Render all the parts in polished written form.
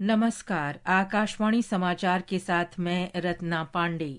नमस्कार, आकाशवाणी समाचार के साथ मैं रत्ना पांडे।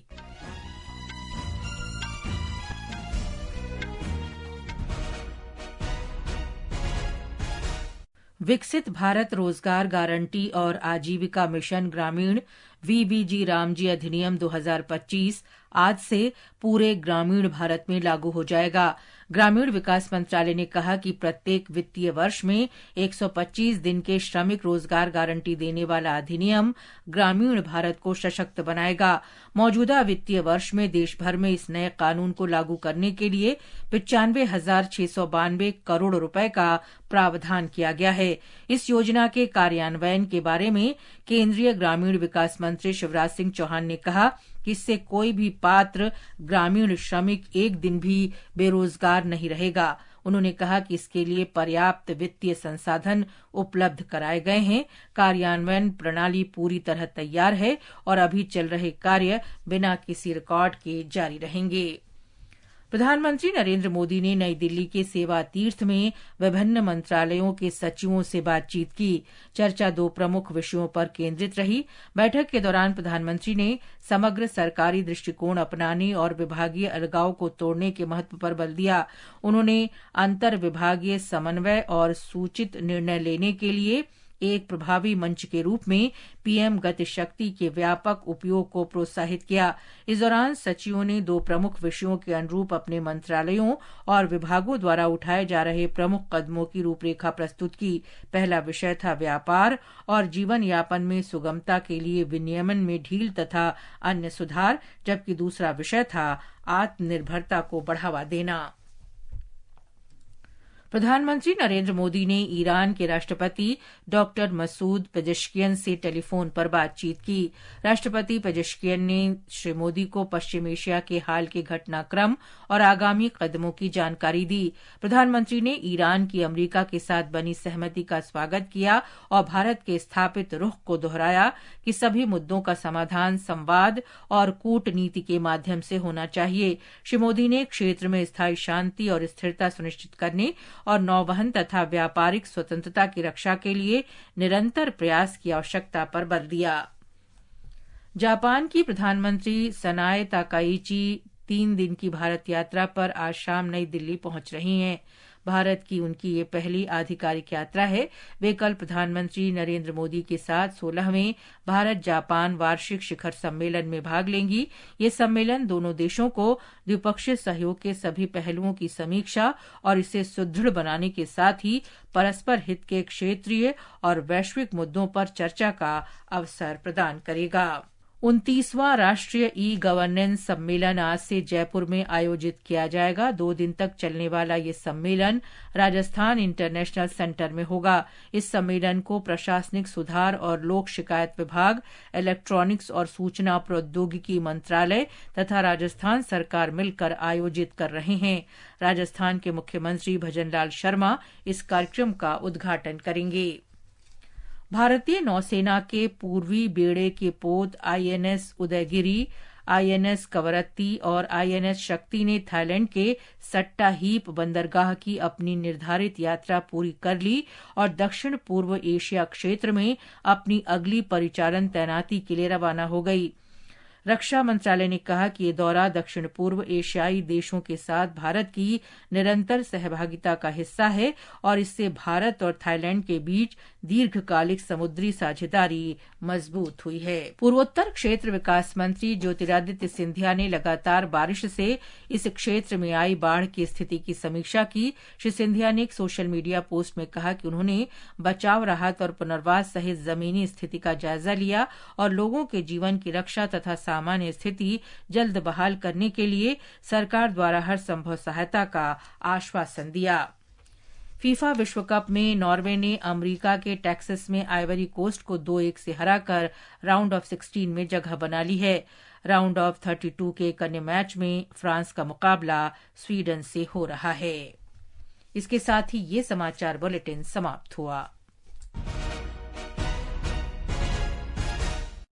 विकसित भारत रोजगार गारंटी और आजीविका मिशन ग्रामीण वीबीजी रामजी अधिनियम 2025 आज से पूरे ग्रामीण भारत में लागू हो जाएगा। ग्रामीण विकास मंत्रालय ने कहा कि प्रत्येक वित्तीय वर्ष में 125 दिन के श्रमिक रोजगार गारंटी देने वाला अधिनियम ग्रामीण भारत को सशक्त बनाएगा। मौजूदा वित्तीय वर्ष में देश भर में इस नए कानून को लागू करने के लिए 95,692 करोड़ रुपए का प्रावधान किया गया है। इस योजना के कार्यान्वयन के बारे में केंद्रीय ग्रामीण विकास मंत्री शिवराज सिंह चौहान ने कहा कि इससे कोई भी पात्र ग्रामीण श्रमिक एक दिन भी बेरोजगार नहीं रहेगा। उन्होंने कहा कि इसके लिए पर्याप्त वित्तीय संसाधन उपलब्ध कराए गए हैं। कार्यान्वयन प्रणाली पूरी तरह तैयार है और अभी चल रहे कार्य बिना किसी रिकॉर्ड के जारी रहेंगे। प्रधानमंत्री नरेंद्र मोदी ने नई दिल्ली के सेवा तीर्थ में विभिन्न मंत्रालयों के सचिवों से बातचीत की। चर्चा दो प्रमुख विषयों पर केंद्रित रही। बैठक के दौरान प्रधानमंत्री ने समग्र सरकारी दृष्टिकोण अपनाने और विभागीय अलगाव को तोड़ने के महत्व पर बल दिया। उन्होंने अंतर विभागीय समन्वय और सूचित निर्णय लेने के लिए एक प्रभावी मंच के रूप में पीएम गति शक्ति के व्यापक उपयोग को प्रोत्साहित किया। इस दौरान सचिवों ने दो प्रमुख विषयों के अनुरूप अपने मंत्रालयों और विभागों द्वारा उठाए जा रहे प्रमुख कदमों की रूपरेखा प्रस्तुत की। पहला विषय था व्यापार और जीवन यापन में सुगमता के लिए विनियमन में ढील तथा अन्य सुधार, जबकि दूसरा विषय था आत्मनिर्भरता को बढ़ावा देना। प्रधानमंत्री नरेंद्र मोदी ने ईरान के राष्ट्रपति डॉक्टर मसूद पेजेश्कियन से टेलीफोन पर बातचीत की। राष्ट्रपति पेजेश्कियन ने श्री मोदी को पश्चिम एशिया के हाल के घटनाक्रम और आगामी कदमों की जानकारी दी। प्रधानमंत्री ने ईरान की अमेरिका के साथ बनी सहमति का स्वागत किया और भारत के स्थापित रुख को दोहराया कि सभी मुद्दों का समाधान संवाद और कूटनीति के माध्यम से होना चाहिए। श्री मोदी ने क्षेत्र में स्थायी शांति और स्थिरता सुनिश्चित करने और नौवहन तथा व्यापारिक स्वतंत्रता की रक्षा के लिए निरंतर प्रयास की आवश्यकता पर बल दिया। जापान की प्रधानमंत्री सनाए ताकाइची 3 दिन की भारत यात्रा पर आज शाम नई दिल्ली पहुंच रही हैं। भारत की उनकी ये पहली आधिकारिक यात्रा है। वे कल प्रधानमंत्री नरेंद्र मोदी के साथ 16वें भारत जापान वार्षिक शिखर सम्मेलन में भाग लेंगी। ये सम्मेलन दोनों देशों को द्विपक्षीय सहयोग के सभी पहलुओं की समीक्षा और इसे सुदृढ़ बनाने के साथ ही परस्पर हित के क्षेत्रीय और वैश्विक मुद्दों पर चर्चा का अवसर प्रदान करेगा। 29वां राष्ट्रीय ई गवर्नेंस सम्मेलन आज से जयपुर में आयोजित किया जाएगा। 2 दिन तक चलने वाला ये सम्मेलन राजस्थान इंटरनेशनल सेंटर में होगा। इस सम्मेलन को प्रशासनिक सुधार और लोक शिकायत विभाग, इलेक्ट्रॉनिक्स और सूचना प्रौद्योगिकी मंत्रालय तथा राजस्थान सरकार मिलकर आयोजित कर रहे हैं। राजस्थान के मुख्यमंत्री भजनलाल शर्मा इस कार्यक्रम का उद्घाटन करेंगे। भारतीय नौसेना के पूर्वी बेड़े के पोत आईएनएस उदयगिरी, आईएनएस कवरत्ती और आईएनएस शक्ति ने थाईलैंड के सट्टाहीप बंदरगाह की अपनी निर्धारित यात्रा पूरी कर ली और दक्षिण पूर्व एशिया क्षेत्र में अपनी अगली परिचालन तैनाती के लिए रवाना हो गई। रक्षा मंत्रालय ने कहा कि ये दौरा दक्षिण पूर्व एशियाई देशों के साथ भारत की निरंतर सहभागिता का हिस्सा है और इससे भारत और थाईलैंड के बीच दीर्घकालिक समुद्री साझेदारी मजबूत हुई है। पूर्वोत्तर क्षेत्र विकास मंत्री ज्योतिरादित्य सिंधिया ने लगातार बारिश से इस क्षेत्र में आई बाढ़ की स्थिति की समीक्षा की। श्री सिंधिया ने एक सोशल मीडिया पोस्ट में कहा कि उन्होंने बचाव, राहत और पुनर्वास सहित जमीनी स्थिति का जायजा लिया और लोगों के जीवन की रक्षा तथा सामान्य स्थिति जल्द बहाल करने के लिए सरकार द्वारा हर संभव सहायता का आश्वासन दिया। फीफा विश्व कप में नॉर्वे ने अमेरिका के टेक्सास में आइवरी कोस्ट को 2-1 से हराकर राउंड ऑफ 16 में जगह बना ली है। राउंड ऑफ 32 के एक अन्य मैच में फ्रांस का मुकाबला स्वीडन से हो रहा है। इसके साथ ही ये समाचार बुलेटिन समाप्त हुआ।